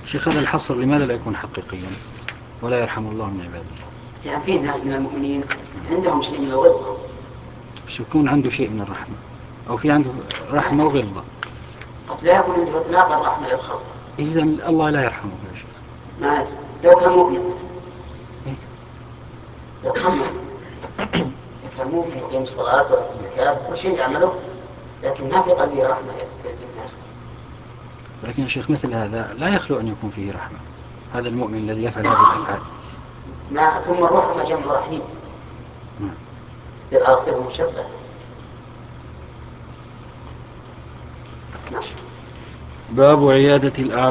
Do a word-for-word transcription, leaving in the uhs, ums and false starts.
شيخ هذا الحصر لماذا لا يكون حقيقيا ولا يرحم الله من عباده؟ يعني في ناس من المؤمنين عندهم شيء من الغلظة، بس يكون عنده شيء من الرحمة أو في عنده رحمة وغلظة. قد لا يكون عنده إطلاق الرحمة للخلق. إذا الله لا يرحمه يا شيخ. ما لو كان مؤمن إيه؟ لو كان مؤمن لو كان مؤمن يقيم الصلاة ويؤتي الزكاة وشيء يعمله لكن ما في قلبه رحمة للناس. ولكن يا شيخ مثل هذا لا يخلو أن يكون فيه رحمة، هذا المؤمن الذي يفعل هذه الأفعال. ما ثم الرحمة جمع رحيم للعاصر المشبه. نعم. باب عيادة الأعمى